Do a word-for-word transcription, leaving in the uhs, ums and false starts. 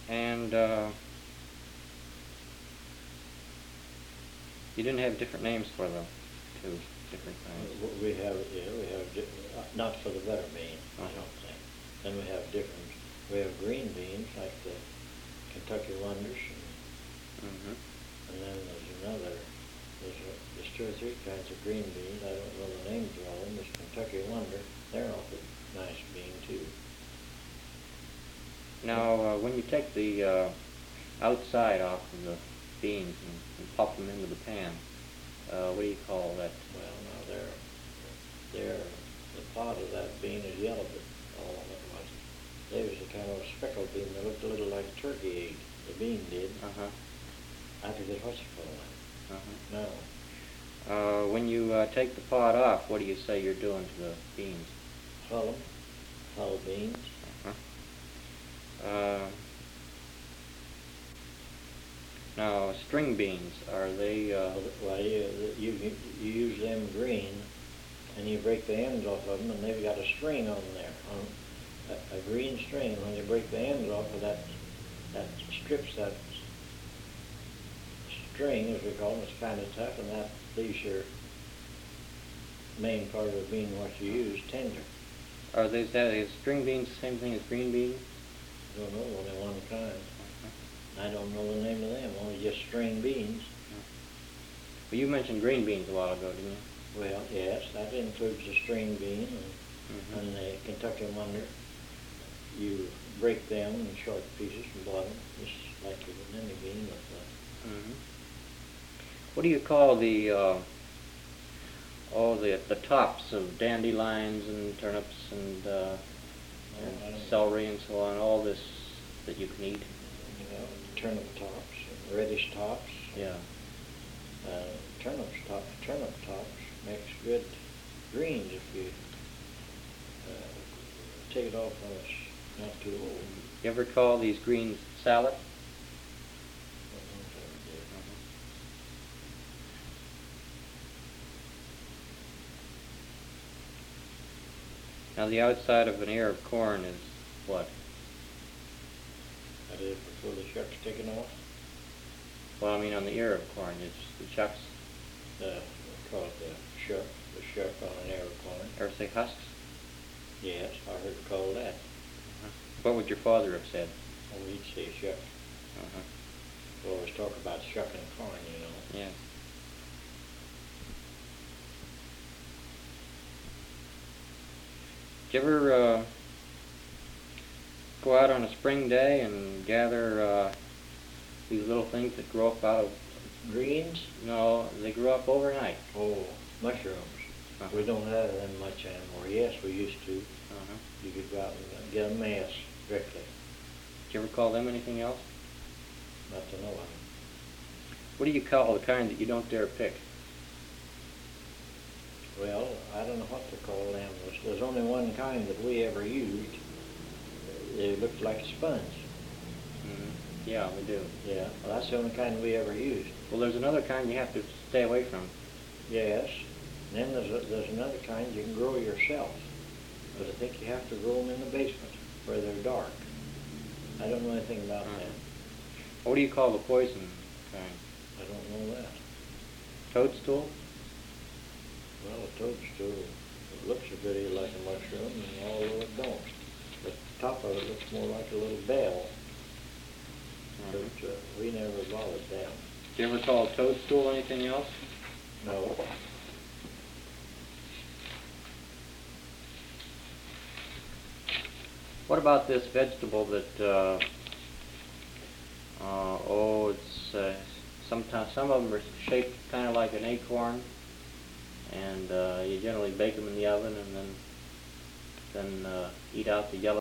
And uh, you didn't have different names for the two different kinds. Uh, We have, yeah, we have, di- uh, not for the butter bean, I Uh-huh. don't think. Then we have different, we have green beans, like the Kentucky Wonders, and, Mm-hmm. and then there's another, there's, a, there's two or three kinds of green beans, I don't know the names of all of them. There's Kentucky Wonder, they're awfully nice bean too. Now, uh, when you take the uh, outside off of the beans and, and pop them into the pan, uh, what do you call that? Well, now they're, they're, the pod of that bean is yellow, but all of it was. There was a kind of a speckled bean that looked a little like a turkey egg, the bean did. Uh-huh. I forget what you call that. Uh-huh. No. Uh, when you uh, take the pod off, what do you say you're doing to the beans? Hull 'em, hull beans. Uh-huh. Uh, now, string beans, are they... Uh, Well, you, you, you use them green, and you break the ends off of them, and they've got a string on there, on a, a green string. When you break the ends off of that, that strips that string, as we call it, it's kind of tough, and that leaves your main part of the bean, what you use, tender. are they, is that, is string beans the same thing as green beans? I don't know, only one kind. I don't know the name of them, only just string beans. Well, you mentioned green beans a while ago, didn't you? Well, yes, that includes the string bean and, Mhm. and the Kentucky Wonder. You break them in short pieces and boil them, just like you would any bean with the... Mm-hmm. What do you call the, uh, oh, the, the tops of dandelions and turnips and, uh, Oh, I and don't know. celery and so on, all this that you can eat? You know, turnip tops, reddish tops. Yeah. Uh, turnips top, turnip tops makes good greens if you uh, take it off when it's not too old. You ever call these greens salad? Now the outside of an ear of corn is what? That is before the shuck's taken off. Well, I mean on the ear of corn, it's the chucks, Uh, we call it the shuck, the shuck on an ear of corn. or say husks? Yes, I heard it called that. What would your father have said? Oh, he'd say shuck. Uh-huh. We always talk about shucking corn, you know. Yeah. Did you ever uh, go out on a spring day and gather uh, these little things that grow up out of... Greens? No, they grew up overnight. Oh, mushrooms. Uh-huh. We don't have them much anymore. Yes, we used to. Uh-huh. You could go out and get a mass directly. Did you ever call them anything else? Not to know of. What do you call the kind that you don't dare pick? Well, I don't know what to call them. There's, there's only one kind that we ever used. They looked like a sponge. Mm-hmm. Yeah, we do. Yeah, well, that's the only kind we ever used. Well, there's another kind you have to stay away from. Yes. Then there's, a, there's another kind you can grow yourself. But I think you have to grow them in the basement where they're dark. I don't know anything about Uh-huh. them. What do you call the poison kind? I don't know that. Toadstool? Well, a toadstool, it looks a bitty like a mushroom, and although it don't. The top of it looks more like a little bell. Uh-huh. But uh, we never bothered them. Do you ever call toadstool anything else? No. What about this vegetable that, uh, uh, oh, it's, uh, sometimes, some of them are shaped kind of like an acorn, and uh, you generally bake them in the oven and then, then uh, eat out the yellow